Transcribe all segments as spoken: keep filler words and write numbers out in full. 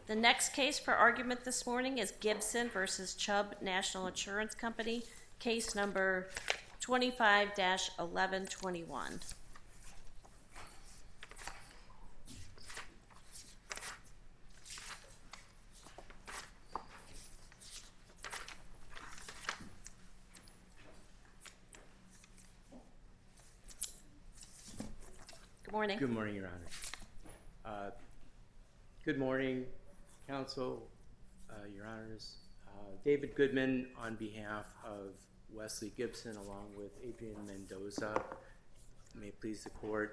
The next case for argument this morning is Gibson versus Chubb National Insurance Company, case number twenty-five dash eleven twenty-one. Good morning. Good morning, Your Honor. Uh, good morning, Counsel, uh, Your Honors. Uh, David Goodman on behalf of Wesley Gibson, along with Adrian Mendoza. May it please the Court.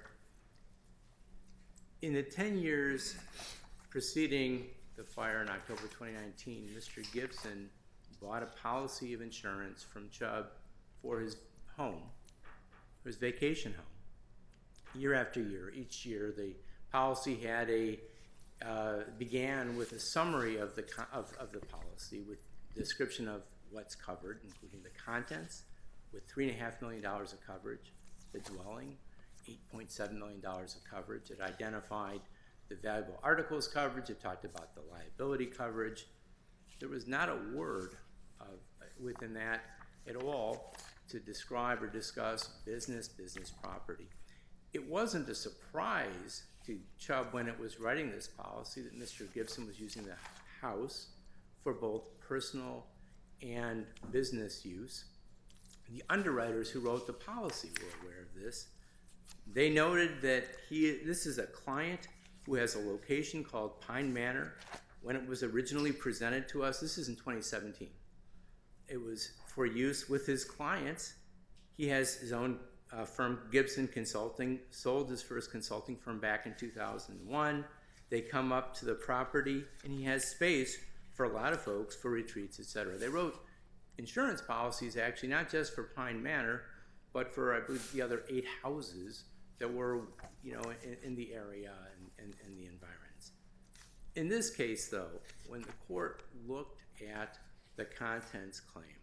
In the ten years preceding the fire in October twenty nineteen, Mister Gibson bought a policy of insurance from Chubb for his home, for his vacation home. Year after year, each year, the policy had a uh, began with a summary of the of, of the policy with description of what's covered, including the contents, with three and a half million dollars of coverage, the dwelling, eight point seven million dollars of coverage. It identified the valuable articles coverage. It talked about the liability coverage. There was not a word of, within that at all to describe or discuss business, business property. It wasn't a surprise to Chubb when it was writing this policy that Mister Gibson was using the house for both personal and business use. The underwriters who wrote the policy were aware of this. They noted that he, this is a client who has a location called Pine Manor. When it was originally presented to us, this is in twenty seventeen. It was for use with his clients. He has his own Uh, firm, Gibson Consulting, sold his first consulting firm back in two thousand one. They come up to the property, and he has space for a lot of folks for retreats, et cetera. They wrote insurance policies, actually, not just for Pine Manor, but for, I believe, the other eight houses that were, you know, in, in the area and, and, and the environs. In this case, though, when the court looked at the contents claim,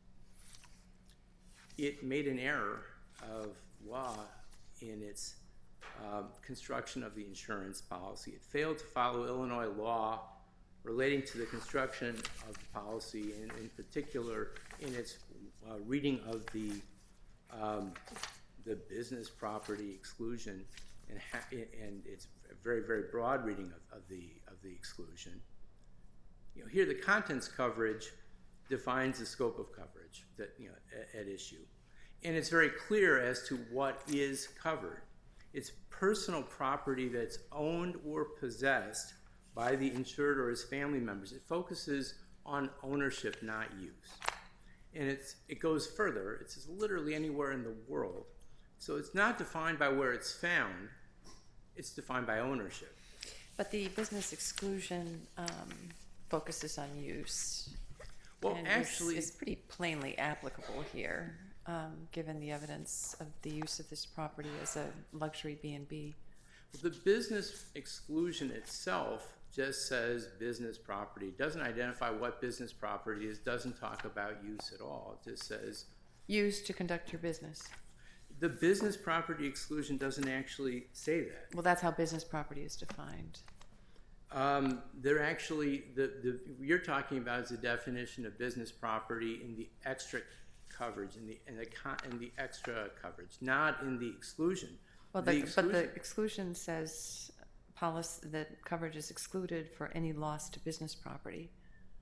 it made an error of law in its uh, construction of the insurance policy. It failed to follow Illinois law relating to the construction of the policy, and in particular in its uh, reading of the um, the business property exclusion, and, ha and its very very broad reading of, of the of the exclusion. You know, here the contents coverage defines the scope of coverage that you know at, at issue. And it's very clear as to what is covered. It's personal property that's owned or possessed by the insured or his family members. It focuses on ownership, not use. And it's, it goes further. It's literally anywhere in the world. So it's not defined by where it's found. It's defined by ownership. But the business exclusion um, focuses on use. Well, and actually, it's pretty plainly applicable here. Um, given the evidence of the use of this property as a luxury B and B. The business exclusion itself just says business property. It doesn't identify what business property is, doesn't talk about use at all. It just says... Used to conduct your business. The business property exclusion doesn't actually say that. Well, that's how business property is defined. Um, they're actually... The, the, you're talking about is the definition of business property in the extra coverage in the in the con, in the extra coverage, not in the exclusion. Well, the the, exclusion, but the exclusion says policy that coverage is excluded for any loss to business property.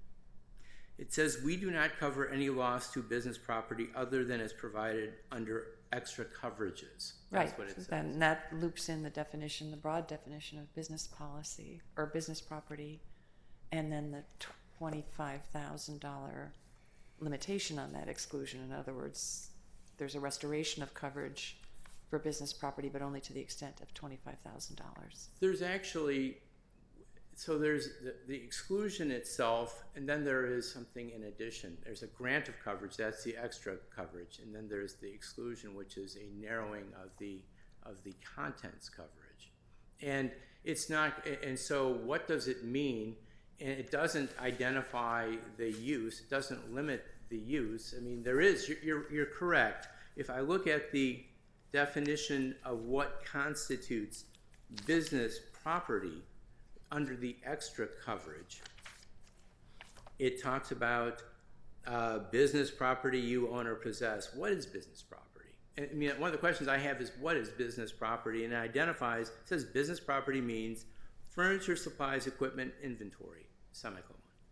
It says we do not cover any loss to business property other than is provided under extra coverages. That's right. what it says. Then that loops in the definition, the broad definition of business policy or business property, and then the twenty-five thousand dollar limitation on that exclusion. In other words, there's a restoration of coverage for business property, but only to the extent of twenty-five thousand dollars. There's actually, so there's the, the exclusion itself, and then there is something in addition. There's a grant of coverage, that's the extra coverage, and then there's the exclusion, which is a narrowing of the of the contents coverage. And it's not, and so what does it mean? And it doesn't identify the use. It doesn't limit the use. I mean, there is, you're, you're, you're correct. If I look at the definition of what constitutes business property, under the extra coverage, it talks about uh, business property you own or possess. What is business property? I mean, one of the questions I have is, what is business property? And it identifies, it says business property means furniture, supplies, equipment, inventory, semicolon.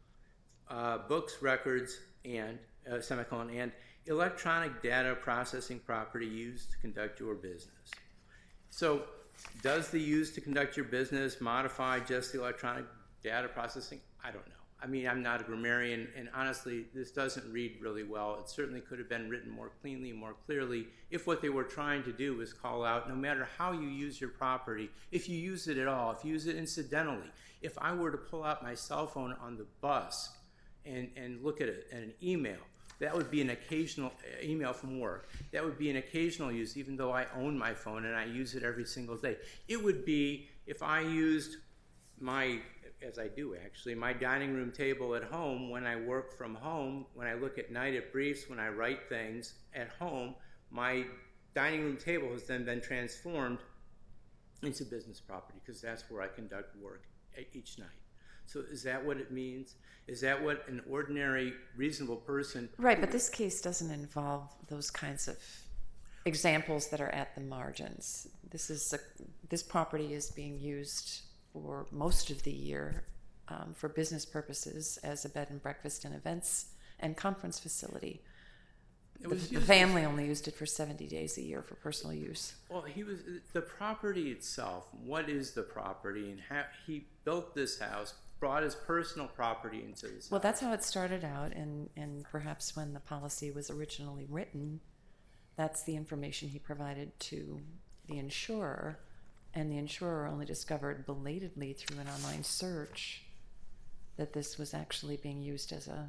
Uh, books, records, and, uh, semicolon, and electronic data processing property used to conduct your business. So does the used to conduct your business modify just the electronic data processing? I don't know. I mean, I'm not a grammarian, and honestly, this doesn't read really well. It certainly could have been written more cleanly, more clearly, if what they were trying to do was call out, no matter how you use your property, if you use it at all, if you use it incidentally, if I were to pull out my cell phone on the bus and, and look at it, an email, that would be an occasional email from work. That would be an occasional use, even though I own my phone and I use it every single day. It would be if I used my, as I do actually, my dining room table at home when I work from home, when I look at night at briefs, when I write things at home, my dining room table has then been transformed into business property because that's where I conduct work each night. So is that what it means? Is that what an ordinary, reasonable person... Right, but this case doesn't involve those kinds of examples that are at the margins. This is a, this property is being used for most of the year um, for business purposes as a bed and breakfast and events and conference facility. The, the family only used it for seventy days a year for personal use. Well, he was the property itself. What is the property? And how he built this house, brought his personal property into this Well, house. that's how it started out, and, and perhaps when the policy was originally written, that's the information he provided to the insurer, and the insurer only discovered belatedly through an online search that this was actually being used as a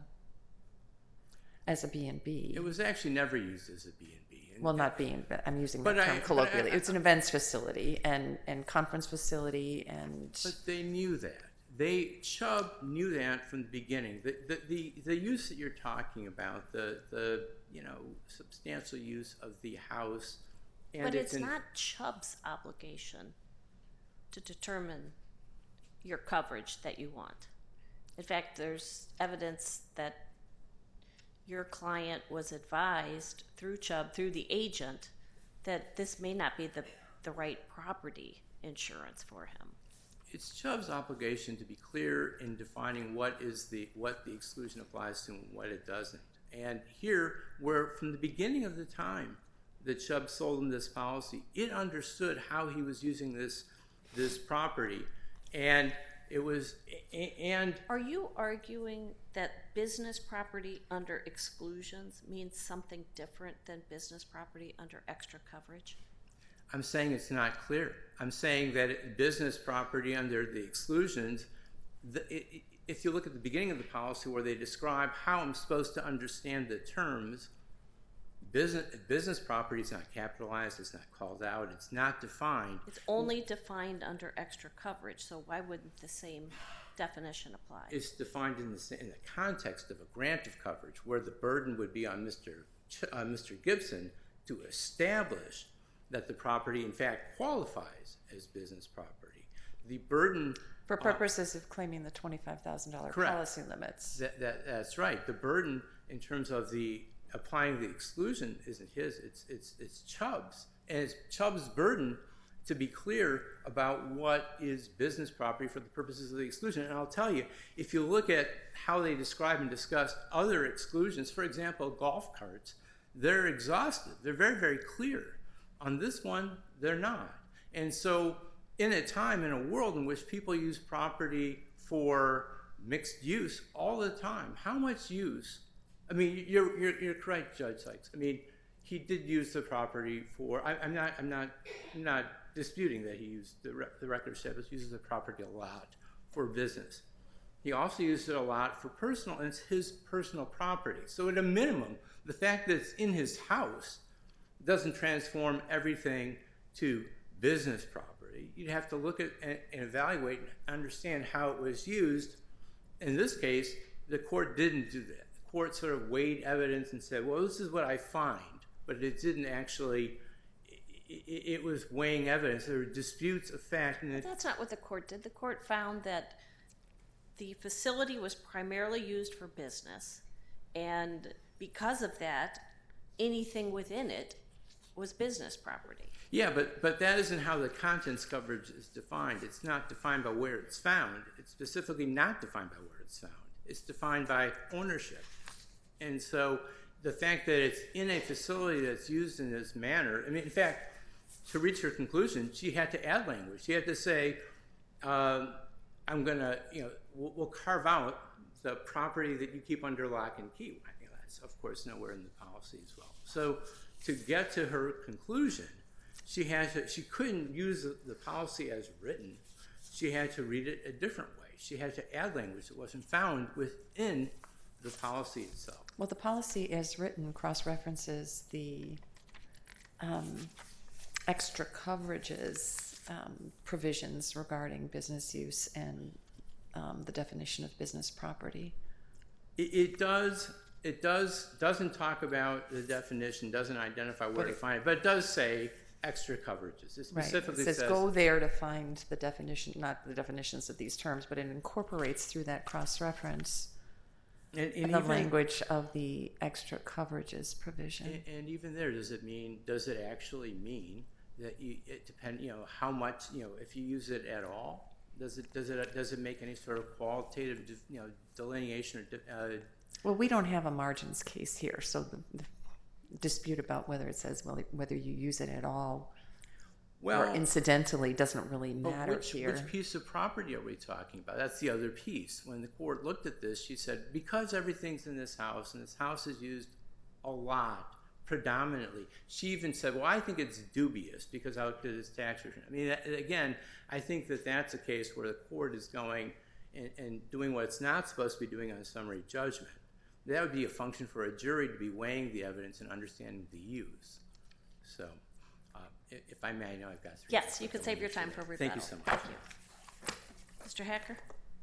as a B and B. It was actually never used as a B and B. Well, not B and B. I'm using that But term I- colloquially. but I- It's an events facility and, and conference facility and... But they knew that. They Chubb knew that from the beginning. The the the, the use that you're talking about, the the you know substantial use of the house, and But it's in, not Chubb's obligation to determine your coverage that you want. In fact, there's evidence that your client was advised through Chubb, through the agent, that this may not be the, the right property insurance for him. It's Chubb's obligation to be clear in defining what is the what the exclusion applies to and what it doesn't. And here, where from the beginning of the time that Chubb sold him this policy, it understood how he was using this this property, and it was and Are you arguing that business property under exclusions means something different than business property under extra coverage? I'm saying it's not clear. I'm saying that business property under the exclusions, the, it, it, if you look at the beginning of the policy where they describe how I'm supposed to understand the terms, business, business property is not capitalized, it's not called out, it's not defined. It's only defined under extra coverage, so why wouldn't the same definition apply? It's defined in the, in the context of a grant of coverage where the burden would be on Mister Ch- uh, Mister Gibson to establish that the property, in fact, qualifies as business property. The burden... For purposes uh, of claiming the twenty-five thousand dollars policy limits. That, that, that's right. The burden in terms of the applying the exclusion isn't his, it's, it's, it's Chubb's. And it's Chubb's burden to be clear about what is business property for the purposes of the exclusion. And I'll tell you, if you look at how they describe and discuss other exclusions, for example, golf carts, they're exhaustive. They're very, very clear. On this one, they're not. And so in a time, in a world in which people use property for mixed use all the time, how much use? I mean, you're you're, you're correct, Judge Sykes. I mean, he did use the property for. I, I'm not. I'm not. I'm not disputing that he used the, the record established uses the property a lot for business. He also used it a lot for personal, and it's his personal property. So at a minimum, the fact that it's in his house doesn't transform everything to business property. You'd have to look at and, and evaluate and understand how it was used. In this case, the court didn't do that. The court sort of weighed evidence and said, well, this is what I find, but it didn't actually, it, it was weighing evidence. There were disputes of fact. And But it, that's not what the court did. The court found that the facility was primarily used for business, and because of that, anything within it was business property. yeah, but, but that isn't how the contents coverage is defined. It's not defined by where it's found. It's specifically not defined by where it's found. It's defined by ownership. And so the fact that it's in a facility that's used in this manner, I mean, in fact, to reach her conclusion, she had to add language. She had to say, um, I'm going to, you know, we'll, we'll carve out the property that you keep under lock and key. I mean, that's, of course, nowhere in the policy as well. So to get to her conclusion, she had to, she couldn't use the, the policy as written. She had to read it a different way. She had to add language that wasn't found within the policy itself. Well, the policy as written cross-references the um, extra coverages um, provisions regarding business use and um, the definition of business property. It, it does. It does doesn't talk about the definition. Doesn't identify where But to it- find it, but it does say extra coverages. It Right. specifically It says, says go there to find the definition, not the definitions of these terms, but it incorporates through that cross-reference and, and the even, language of the extra coverages provision. And, and even there, does it mean? Does it actually mean that you? It depend. You know how much. You know if you use it at all. Does it? Does it? Does it make any sort of qualitative? You know delineation or? Uh, Well, we don't have a margins case here, so the, the dispute about whether it says well, whether you use it at all well, or incidentally doesn't really but matter which, here. Which piece of property are we talking about? That's the other piece. When the court looked at this, she said, because everything's in this house, and this house is used a lot, predominantly. She even said, well, I think it's dubious because I looked at his tax return. I mean, that, again, I think that that's a case where the court is going and, and doing what it's not supposed to be doing on summary judgment. That would be a function for a jury to be weighing the evidence and understanding the use. So, uh, if, if I may, I know I've got three. Yes, you minutes. can I save wanna your make sure time that- for rebuttal. Thank you so much. Thank you. Mister Hacker?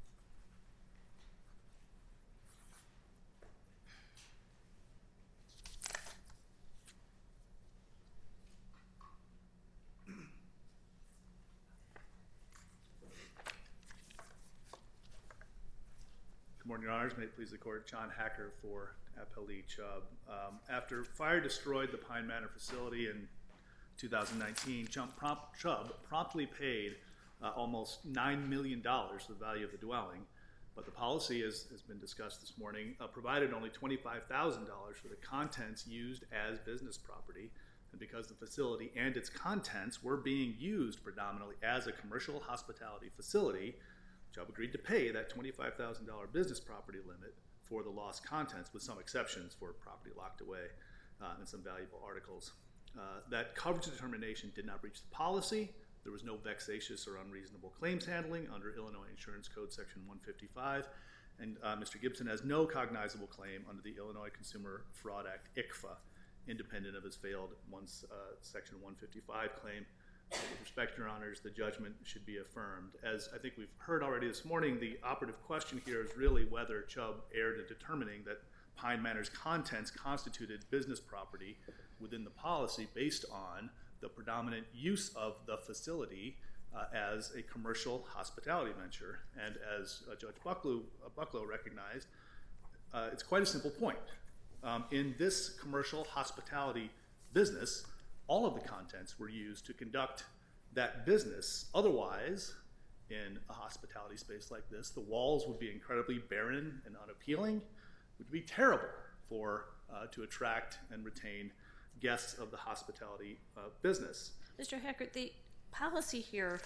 Good morning, Your Honors. May it please the Court. John Hacker for Appellee Chubb. Um, after fire destroyed the Pine Manor facility in two thousand nineteen, Chubb, prompt, Chubb promptly paid uh, almost nine million dollars for the value of the dwelling, but the policy, as has been discussed this morning, uh, provided only twenty-five thousand dollars for the contents used as business property. And because the facility and its contents were being used predominantly as a commercial hospitality facility, Chubb agreed to pay that twenty-five thousand dollars business property limit for the lost contents, with some exceptions for property locked away uh, and some valuable articles. Uh, that coverage determination did not breach the policy. There was no vexatious or unreasonable claims handling under Illinois Insurance Code Section one fifty-five, and uh, Mister Gibson has no cognizable claim under the Illinois Consumer Fraud Act, I C F A, independent of his failed once, uh, Section one fifty-five claim. With respect, Your Honors, the judgment should be affirmed. As I think we've heard already this morning, the operative question here is really whether Chubb erred in determining that Pine Manor's contents constituted business property within the policy based on the predominant use of the facility uh, as a commercial hospitality venture. And as uh, Judge Bucklow, uh, Bucklow recognized, uh, it's quite a simple point. Um, in this commercial hospitality business, all of the contents were used to conduct that business. Otherwise, in a hospitality space like this, the walls would be incredibly barren and unappealing. It would be terrible for uh, to attract and retain guests of the hospitality uh, business. Mister Hacker, the policy here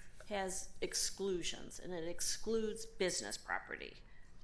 has exclusions, and it excludes business property.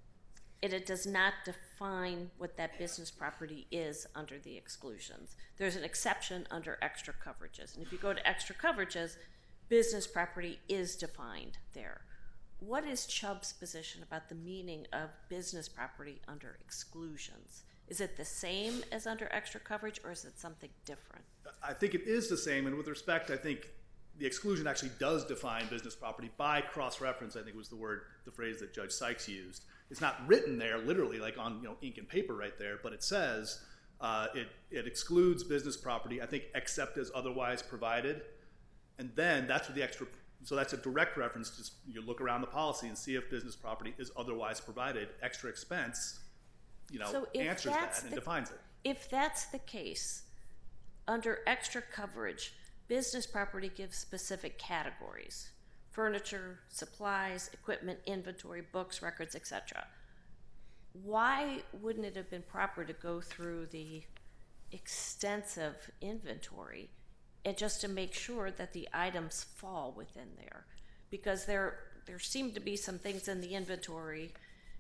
And it does not define what that business property is under the exclusions. There's an exception under extra coverages. And if you go to extra coverages, business property is defined there. What is Chubb's position about the meaning of business property under exclusions? Is it the same as under extra coverage, or is it something different? I think it is the same, and with respect, I think the exclusion actually does define business property by cross-reference. I think was the word, the phrase that Judge Sykes used. It's not written there literally like on you know ink and paper right there, but it says Uh, it, it excludes business property, I think, except as otherwise provided. And then that's what the extra, so that's a direct reference. Just you look around the policy and see if business property is otherwise provided. Extra expense, you know, So if answers that's that and the- defines it. If that's the case, under extra coverage, business property gives specific categories: furniture, supplies, equipment, inventory, books, records, et cetera. Why wouldn't it have been proper to go through the extensive inventory and just to make sure that the items fall within there? Because there there seem to be some things in the inventory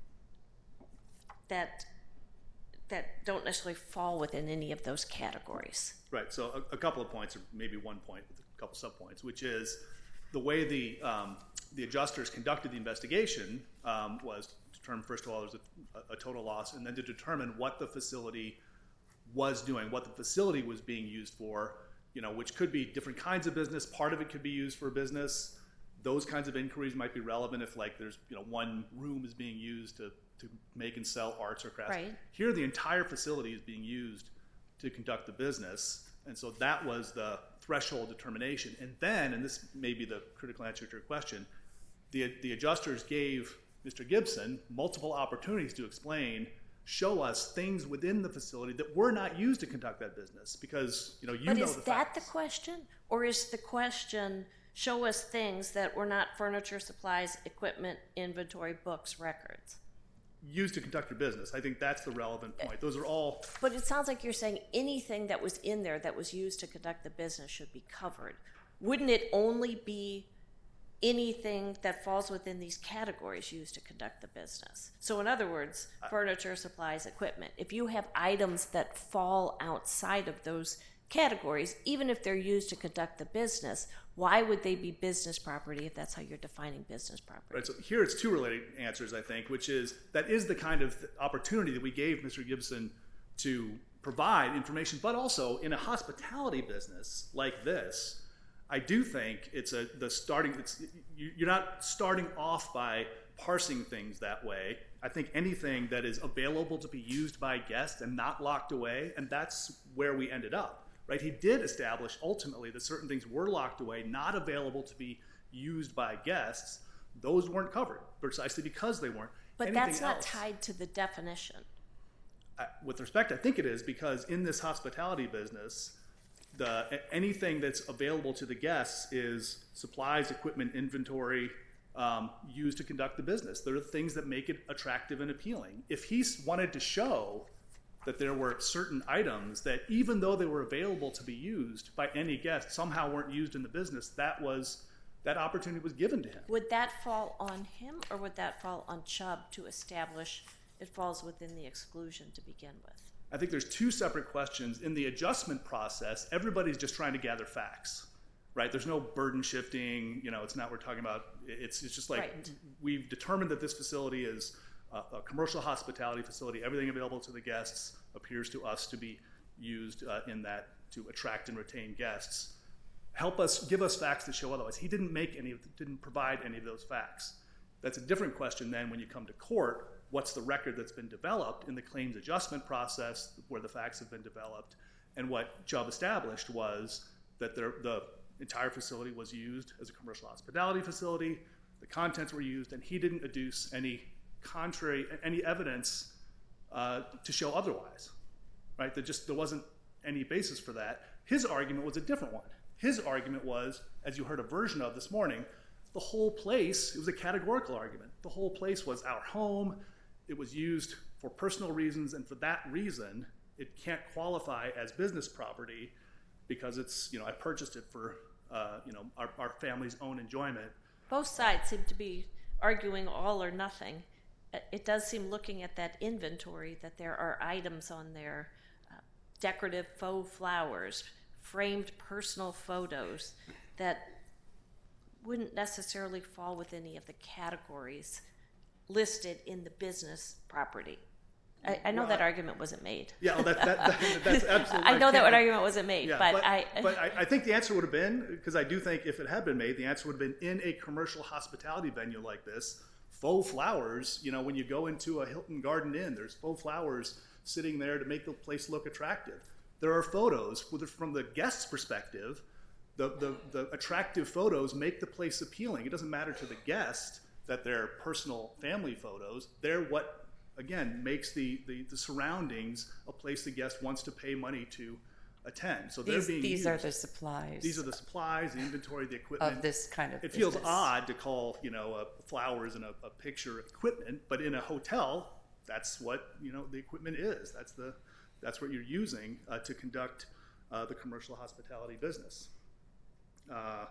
that that don't necessarily fall within any of those categories. Right. So a, a couple of points, or maybe one point with a couple subpoints, which is the way the um, the adjusters conducted the investigation um, was to determine, first of all, there's a, a total loss, and then to determine what the facility was doing, what the facility was being used for, you know, which could be different kinds of business. Part of it could be used for business. Those kinds of inquiries might be relevant if, like, there's, you know, one room is being used to, to make and sell arts or crafts. Right. Here, the entire facility is being used to conduct the business. And so that was the threshold determination. And then, and this may be the critical answer to your question, the, the adjusters gave Mister Gibson multiple opportunities to explain, show us things within the facility that were not used to conduct that business. Because, you know, you But know is the that facts. the question? Or is the question, show us things that were not furniture, supplies, equipment, inventory, books, records? Used to conduct your business. I think that's the relevant point. Those are all... But it sounds like you're saying anything that was in there that was used to conduct the business should be covered. Wouldn't it only be anything that falls within these categories used to conduct the business? So in other words, furniture, supplies, equipment. If you have items that fall outside of those categories, even if they're used to conduct the business, why would they be business property if that's how you're defining business property? Right, so here it's two related answers, I think, which is that is the kind of opportunity that we gave Mister Gibson to provide information, but also in a hospitality business like this, I do think it's a the starting. It's you, you're not starting off by parsing things that way. I think anything that is available to be used by guests and not locked away, and that's where we ended up. Right? He did establish ultimately that certain things were locked away, not available to be used by guests. Those weren't covered precisely because they weren't. But Anything that's not else, tied to the definition. uh, with respect, I think it is, because in this hospitality business, the anything that's available to the guests is supplies, equipment, inventory um, used to conduct the business. They're the things that make it attractive and appealing. If he wanted to show that there were certain items that, even though they were available to be used by any guest, somehow weren't used in the business, that was that opportunity was given to him. Would that fall on him, or would that fall on Chubb to establish it falls within the exclusion to begin with? I think there's two separate questions. In the adjustment process, everybody's just trying to gather facts, right? There's no burden shifting. You know, it's not we're talking about. It's it's just like Right. we've determined that this facility is a, a commercial hospitality facility. Everything available to the guests appears to us to be used uh, in that to attract and retain guests. Help us, give us facts that show otherwise. He didn't make any, didn't provide any of those facts. That's a different question then when you come to court. What's the record that's been developed in the claims adjustment process where the facts have been developed? And what Chubb established was that there, the entire facility was used as a commercial hospitality facility. The contents were used, and he didn't adduce any contrary, any evidence uh, to show otherwise, right? There just there wasn't any basis for that. His argument was a different one. His argument was, as you heard a version of this morning, the whole place, it was a categorical argument. The whole place was our home. It was used for personal reasons, and for that reason, it can't qualify as business property because it's, you know, I purchased it for, uh, you know, our, our family's own enjoyment. Both sides seem to be arguing all or nothing. It does seem, looking at that inventory, that there are items on there, uh, decorative faux flowers, framed personal photos, that wouldn't necessarily fall with any of the categories listed in the business property. I, I know Well, that I- argument wasn't made. Yeah, well, that, that, that, that's absolutely. I know that can't- one argument wasn't made, Yeah, but, but, I. but I, I think the answer would have been, because I do think if it had been made, the answer would have been in a commercial hospitality venue like this, faux flowers. You know, when you go into a Hilton Garden Inn, there's faux flowers sitting there to make the place look attractive. There are photos from the guest's perspective. The, the, the attractive photos make the place appealing. It doesn't matter to the guest that they're personal family photos. They're what, again, makes the, the, the surroundings a place the guest wants to pay money to attend. So they're These, being these used. are the supplies. These are the supplies, the inventory, the equipment. Of this kind of It feels business. odd to call, you know, uh, flowers and a, a picture equipment, but in a hotel, that's what, you know, the equipment is. That's the that's what you're using uh, to conduct uh, the commercial hospitality business. Uh,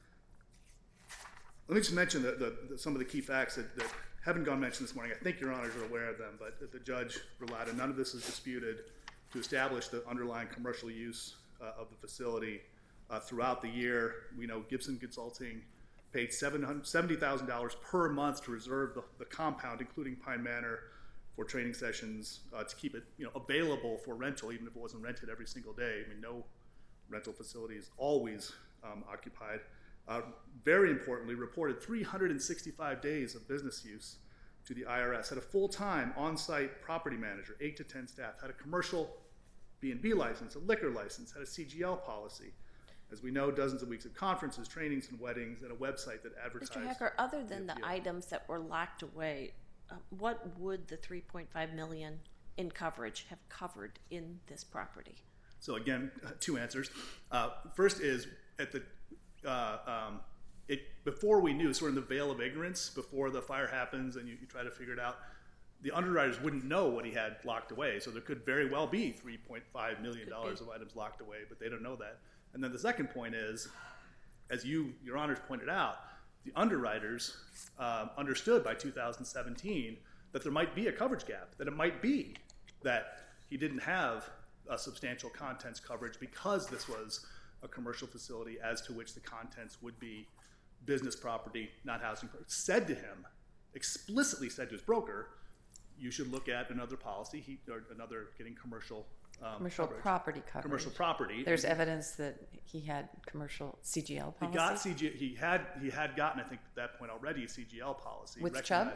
let me just mention the, the, the, some of the key facts that, that haven't gone mentioned this morning. I think your honors are aware of them, but the judge relied on none of this is disputed to establish the underlying commercial use uh, of the facility. Uh, throughout the year, we know Gibson Consulting paid seventy thousand dollars per month to reserve the, the compound, including Pine Manor, for training sessions, uh, to keep it, you know, available for rental, even if it wasn't rented every single day. I mean, no rental facility is always um, occupied. Uh, very importantly, reported three hundred sixty-five days of business use to the I R S, had a full-time on-site property manager, eight to ten staff, had a commercial B and B license, a liquor license, had a C G L policy. As we know, dozens of weeks of conferences, trainings, and weddings, and a website that advertised. Mister Hacker, other than the appeal. items that were locked away, uh, what would the three point five million dollars in coverage have covered in this property? So again, uh, two answers. Uh, first is at the uh, um, it before we knew, sort of in the veil of ignorance, before the fire happens, and you, you try to figure it out. The underwriters wouldn't know what he had locked away, so there could very well be three point five million dollars of items locked away, but they don't know that. And then the second point is, as you, your honors pointed out, the underwriters uh, understood by two thousand seventeen that there might be a coverage gap, that it might be that he didn't have a substantial contents coverage because this was a commercial facility as to which the contents would be business property, not housing. Said to him, explicitly said to his broker, you should look at another policy, he, or another getting commercial um, Commercial coverage. property coverage. Commercial property. There's evidence that he had commercial C G L policy. He got C G. He had he had gotten, I think, at that point already a C G L policy. With Chubb?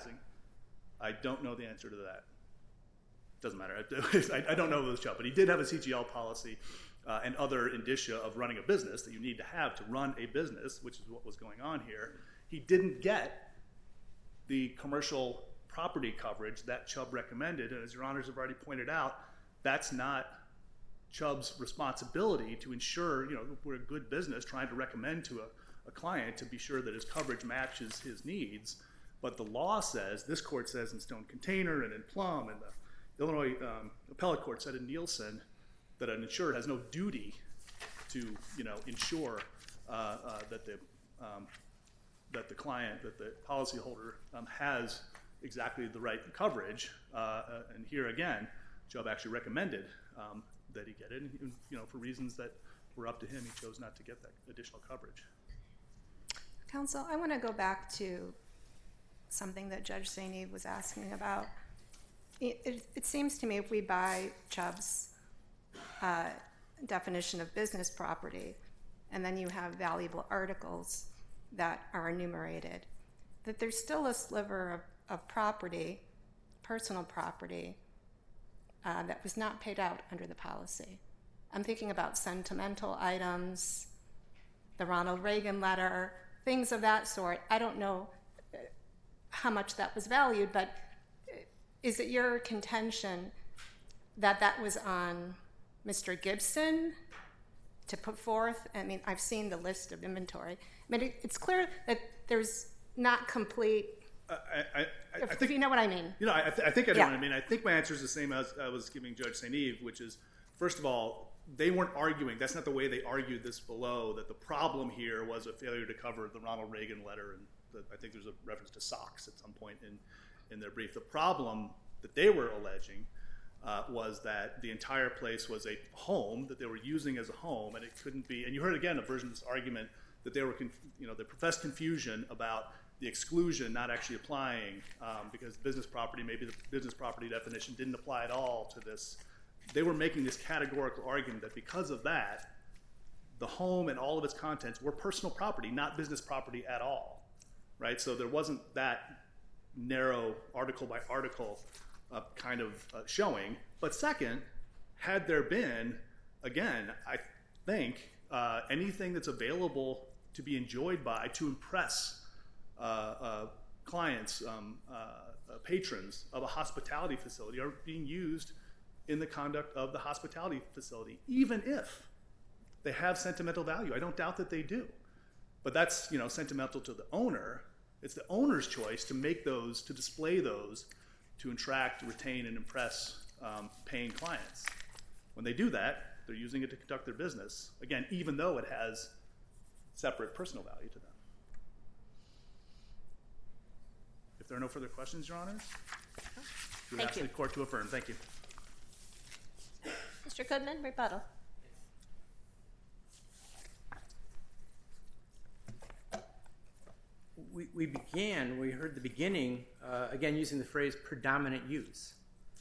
I don't know the answer to that. Doesn't matter. I, I don't know if it was Chubb, but he did have a C G L policy uh, and other indicia of running a business that you need to have to run a business, which is what was going on here. He didn't get the commercial property coverage that Chubb recommended, and as your honors have already pointed out, that's not Chubb's responsibility to ensure, you know, we're a good business trying to recommend to a, a client to be sure that his coverage matches his needs. But the law says, this court says in Stone Container and in Plum, and the Illinois um, Appellate Court said in Nielsen, that an insurer has no duty to, you know, ensure uh, uh, that the um, that the client, that the policyholder um, has exactly the right coverage. Uh, uh, and here again, Chubb actually recommended um, that he get it, and, you know, for reasons that were up to him, he chose not to get that additional coverage. Counsel, I want to go back to something that Judge Saint Eve was asking about. It, it, it seems to me if we buy Chubb's uh, definition of business property, and then you have valuable articles that are enumerated, that there's still a sliver of, of property, personal property, uh, that was not paid out under the policy. I'm thinking about sentimental items, the Ronald Reagan letter, things of that sort. I don't know how much that was valued, but is it your contention that that was on Mister Gibson to put forth? I mean, I've seen the list of inventory. I mean, it, it's clear that there's not complete. Uh, I, I, I if, think, if you know what I mean. You know, I, th- I think I know Yeah. what I mean. I think my answer is the same as I was giving Judge Saint Eve, which is, first of all, they weren't arguing. That's not the way they argued this below, that the problem here was a failure to cover the Ronald Reagan letter, and the, I think there's a reference to socks at some point in, in their brief. The problem that they were alleging uh, was that the entire place was a home that they were using as a home, and it couldn't be. And you heard again a version of this argument that they were, conf- you know, they professed confusion about the exclusion not actually applying um, because business property, maybe the business property definition didn't apply at all to this. They were making this categorical argument that because of that, the home and all of its contents were personal property, not business property at all, right? So there wasn't that narrow article by article uh, kind of uh, showing. But second, had there been, again, I think uh, anything that's available to be enjoyed by to impress uh, uh, clients, um, uh, uh, patrons of a hospitality facility are being used in the conduct of the hospitality facility, even if they have sentimental value. I don't doubt that they do. But that's, you know, sentimental to the owner. It's the owner's choice to make those, to display those, to attract, retain, and impress um, paying clients. When they do that, they're using it to conduct their business, again, even though it has separate personal value to them. If there are no further questions, Your Honors, we would ask the court to affirm. Thank you. Mister Goodman, rebuttal. We, we began, we heard the beginning, uh, again, using the phrase predominant use.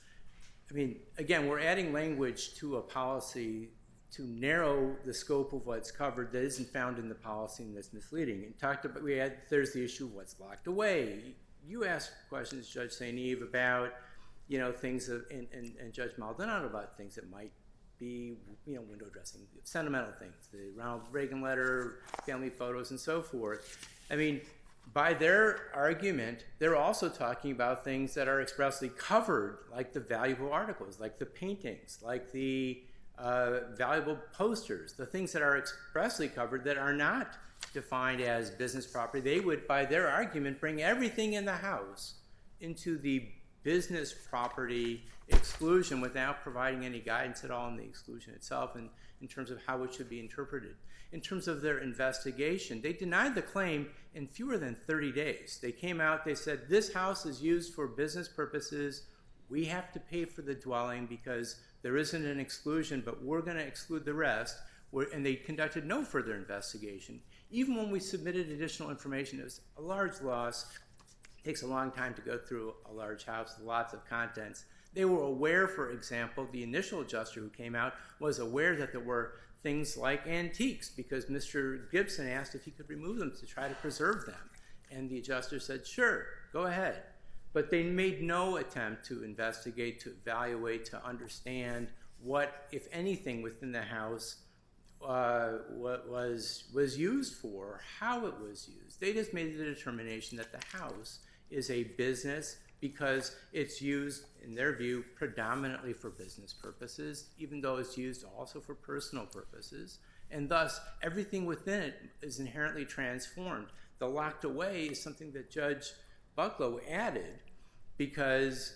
I mean, again, we're adding language to a policy to narrow the scope of what's covered that isn't found in the policy and that's misleading. And talked about, we had, there's the issue of what's locked away. You asked questions, Judge Saint Eve, about, you know, things, of, and, and, and Judge Maldonado about things that might be, you know, window dressing, sentimental things, the Ronald Reagan letter, family photos, and so forth. I mean, by their argument, they're also talking about things that are expressly covered, like the valuable articles, like the paintings, like the uh, valuable posters, the things that are expressly covered that are not defined as business property. They would, by their argument, bring everything in the house into the business property exclusion without providing any guidance at all in the exclusion itself and in terms of how it should be interpreted. In terms of their investigation, they denied the claim in fewer than thirty days. They came out, they said, this house is used for business purposes. We have to pay for the dwelling because there isn't an exclusion, but we're going to exclude the rest. And they conducted no further investigation. Even when we submitted additional information, it was a large loss. It takes a long time to go through a large house with lots of contents. They were aware, for example, the initial adjuster who came out was aware that there were things like antiques because Mister Gibson asked if he could remove them to try to preserve them. And the adjuster said, sure, go ahead. But they made no attempt to investigate, to evaluate, to understand what, if anything, within the house uh, what was, was used for, how it was used. They just made the determination that the house is a business because it's used, in their view, predominantly for business purposes, even though it's used also for personal purposes. And thus, everything within it is inherently transformed. The locked away is something that Judge Bucklow added because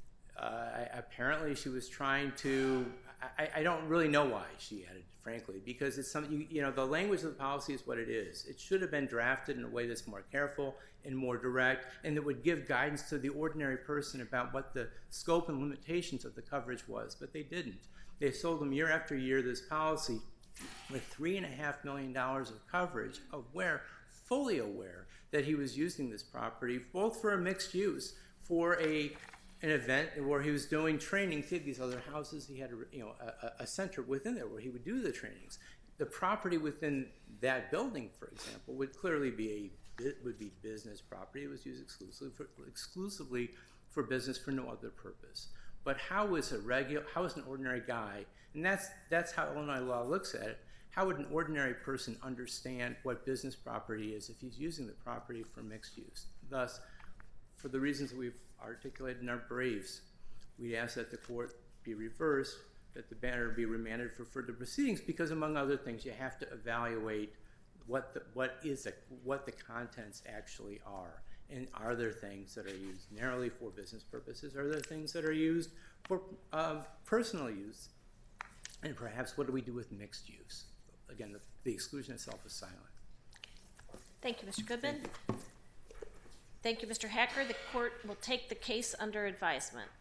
uh, apparently she was trying to, I, I don't really know why she added it, frankly, because it's something, you, you know, the language of the policy is what it is. It should have been drafted in a way that's more careful and more direct, and that would give guidance to the ordinary person about what the scope and limitations of the coverage was, but they didn't. They sold them year after year this policy with three and a half million dollars of coverage, aware, fully aware that he was using this property both for a mixed use, for a an event where he was doing training to these other houses. He had a, you know, a, a center within there where he would do the trainings. The property within that building, for example, would clearly be a would be business property. It was used exclusively for, exclusively for business for no other purpose. But how is a regular, how is an ordinary guy, and that's that's how Illinois law looks at it. How would an ordinary person understand what business property is if he's using the property for mixed use? Thus, for the reasons that we've articulated in our briefs, we ask that the court be reversed, that the matter be remanded for further proceedings, because among other things, you have to evaluate what the, what is the, what the contents actually are, and are there things that are used narrowly for business purposes? Are there things that are used for uh, personal use? And perhaps what do we do with mixed use? Again, the, the exclusion itself is silent. Thank you, Mister Goodman. Thank you. Thank you, Mister Hacker. The court will take the case under advisement.